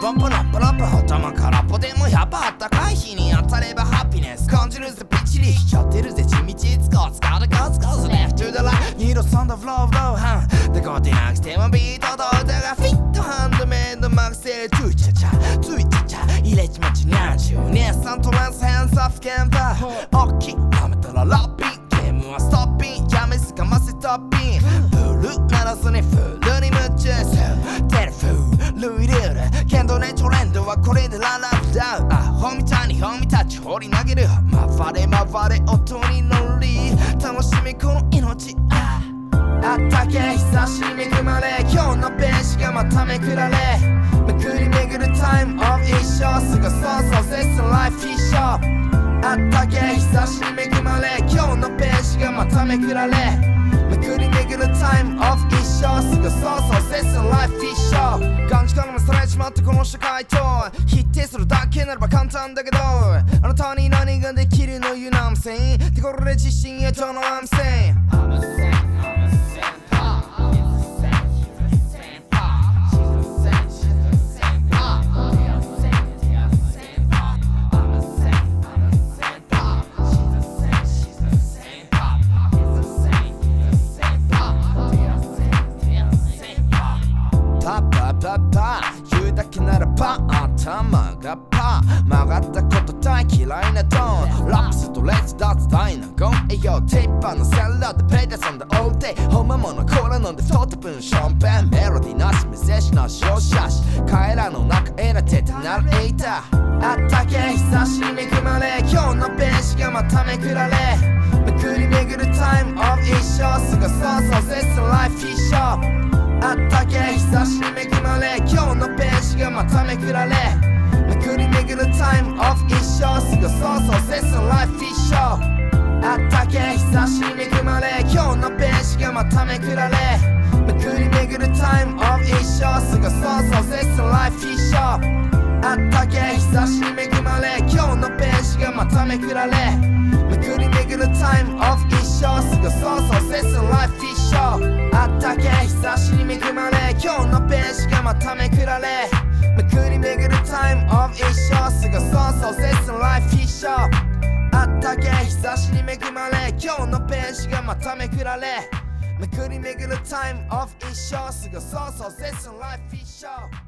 ポンポロンポロンポ頭からポでもやっぱあったかい日に当たればハピネス感じるぜピッチリしちゃってるぜ地道つこつかでコツコツ Left to the right 二度3度フローフローハンでこてなくてもビートと歌がフィットハンドメイドマクセルトゥイチャチャトゥイチャチャ入れちまち何十年サントランスヘンズアフケンパーオッキー舐めたらラッピーゲームはストッピンやめすかませトッピンブルーならずにフルに夢中テレフルイルールけどねトレンドはこれでララブダウンアホみたいにホミたち放り投げる回れ回れ音に乗り楽しみこの命あったけ久しみ恵まれ今日のページがまためくられめくりめぐるタイムオブ一生すぐそうそう絶賛ライフ一生あったけ久しみ恵まれ今日のページがまためくられめくりめぐるタイムオブ一生すぐそうそう絶賛ライフ一生感じからもされちまってこの社会と否定するだけならば簡単だけどあなたに何ができるの You know what I'm saying 手これで自信へとの I'm saying I'm a saint言うだけならパン頭がパー曲がったこと大嫌いなトーンラップストレッチ脱大なゴンエヨテーパーのセラーでペイで遊んだオールデイほんまものコーラ飲んで太った分ションペンメロディーなしメッセージなしよしゃし彼らの中選ててナレーターあったけ久しみ恵まれ今日のページがまためくられめくりめぐるタイムオブ一生すぐそうそう絶賛ライフ一生あったけ久しみ恵まれ今日のページがまためくられめくりめぐるタイムオフ一生すぐそうそう絶賛ライフ一生あったけ久しみ恵まれ今日のページがまためくられめくりめぐるタイムオフ一生すぐそうそう絶賛ライフ一生あったけ久しみ恵まれ今日のページがまためくられめくりめぐるタイムオフ一生すぐそうそう絶賛ライフ一生あったけ久しみ恵まれ今日のページがまためくられめくりめぐるタイムオフ一生すぐそうそう絶賛ライフ一生あったけ久しみ恵まれ今日のページがまためくられめくりめぐるタイムオフ一生すぐそうそう絶賛ライフ一生